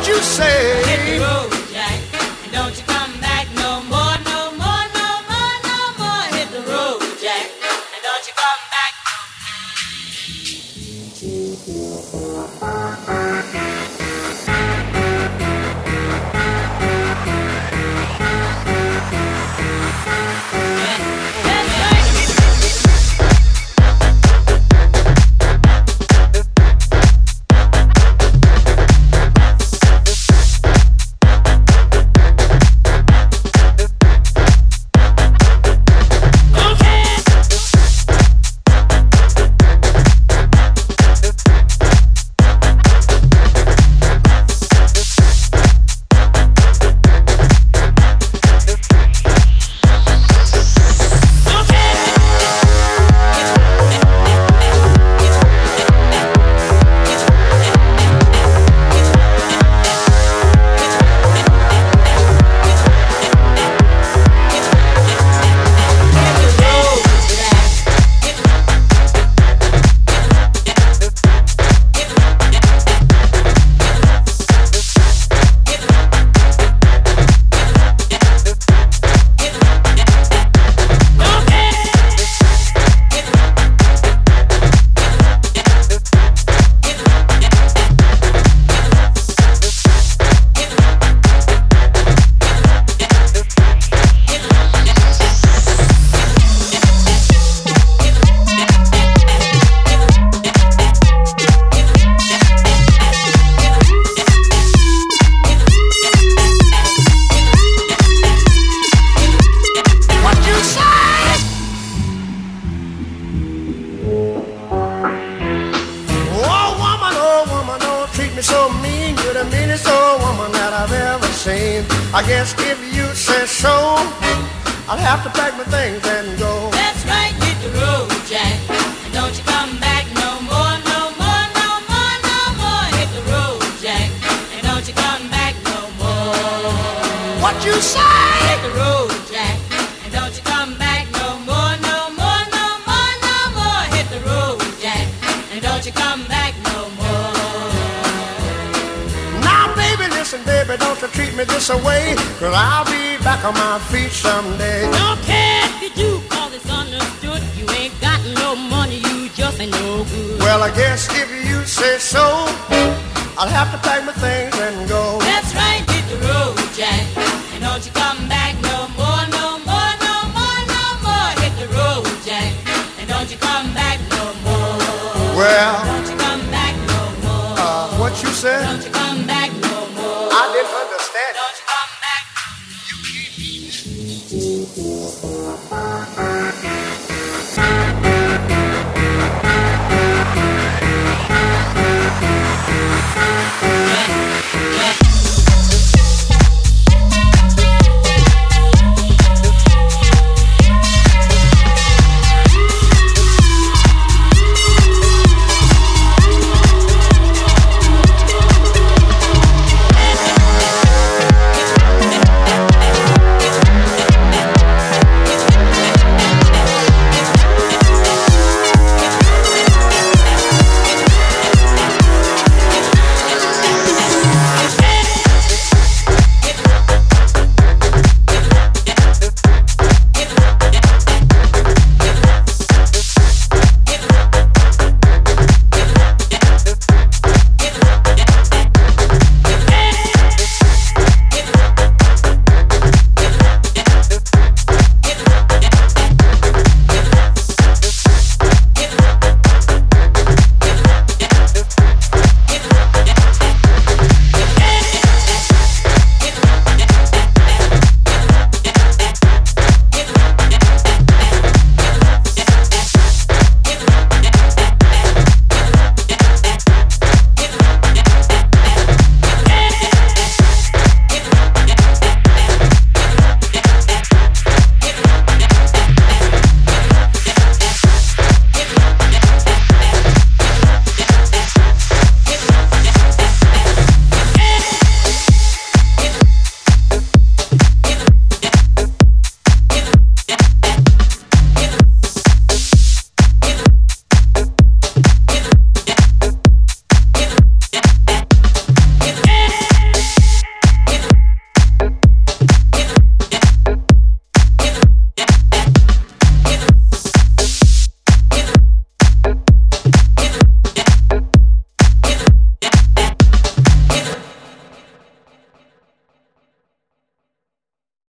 you say? Hit the road, Jack, and don't you come back no more, no more, no more, no more. Hit the road, Jack, and don't you come back no I guess if you say so, I'll have to pack my things and go. That's right, hit the road, Jack, and don't you come back no more, no more, no more, no more. Hit the road, Jack, and don't you come back no more. What you say? Hit the road, Jack, and don't you come back no more, no more, no more, no more. Hit the road, Jack, and don't you come back no more. Now, baby, listen, baby, don't you treat me this away, 'cause I'll be back on my feet someday. Don't care if you do, 'cause it's understood. You ain't got no money, you just ain't no good. Well, I guess if you say so, I'll have to pack my things and